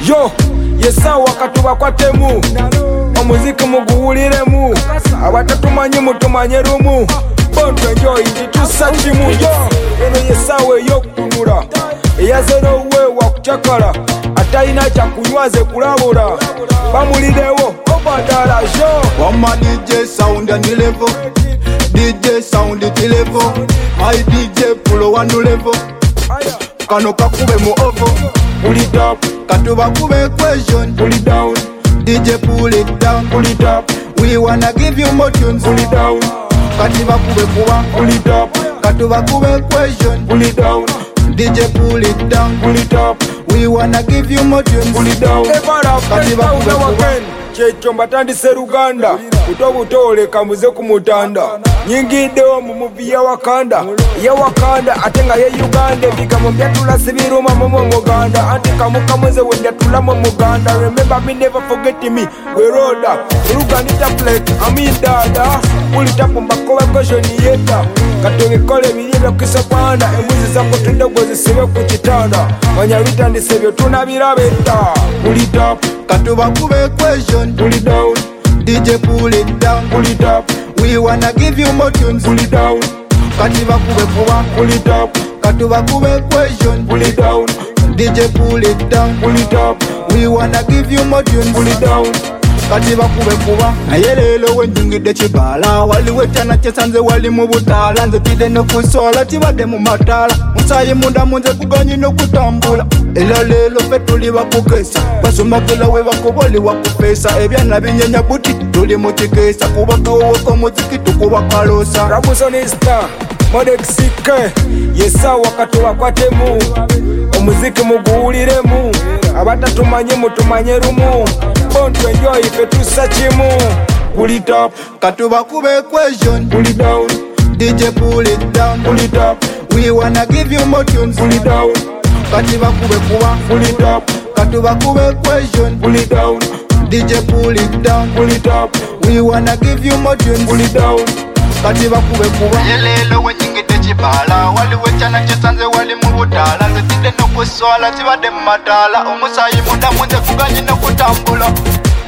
Yo, yesawa katuba kwatemu omuziki muguwuliremu abatatumanyi mutumanye lumu Bonto enjoy titusa kimu yo eno yesawa eyokutunula eyazerowewa kucakala atayina kyakunywaze kulabula bamulirewo obadala yo Wama DJ sound and level, DJ sound the level, my DJ pull one level. Kano kakube mu ovo, pull it up, katuba kube equation, pull it down, DJ pull it down, pull it up, we wanna give you more tunes, pull it down, katiba kube kuba, pull it up, katuba kube equation, pull it down, DJ pull it down, pull it up, we wanna give you more tunes, pull it down, katiba kube kuba. Checho mbatandise Luganda utobutoleka muze kumutanda nyingiddewo mu muvi ya Wakanda atenga ye Uganda bigambo byatula sibiruma mu Muganda anti kamukamuze wendatula mu Muganda remember me never forget me we roda Luganda plate amidada ulitapo makowe question yeta katoge kole bilibya kisapanda embuzi zako tundogozi sibe ku kitanda banyawita ndisebyo tunabirabeta pull it up Katuba kube equation, pull it down, DJ pull it down, pull it up, we wanna give you more tunes, pull it down, katiba kube kuba, pull it up, katuba kube equation, pull it down, DJ pull it down, pull it up, we wanna give you more tunes, pull it down, katiba kube kuba. Naye leero wenjingidde kibala, waliwo ekyana kyesanze wali mu butaala, nze tidde n'okusola tibadde mu mataala, musaayi munda munze kuganyi n'okutambula, era leero ffe tuli bakukeesa, basomagela we bakuba oli wakufeesa, ebyana binyenya buti tuli mu kikeesa, kuba kawowoka omuziki tukuba kaloosa. Rabusonista, Modexike, yesawa katuba kwatemu omuziki muguwuliremu abatatumanyi mutumanye lumu Bonto enjoy ife tusa kimu pull it up, Katuba kube equation, pull it down, DJ pull it down, pull it up, we wanna give you more tunes, pull it down, katiba kube kuba, pull it up, katuba kube equation, pull it down, DJ pull it down, pull it up, we wanna give you more tunes, pull it down, katiba kube kuba. Yelelo wenyingide chibala, wali wechana chesanze wali mu butaala, nze tidde n'okuswala tibadde mu mataala, omusaayi munda munze kuganyi n'okutambula.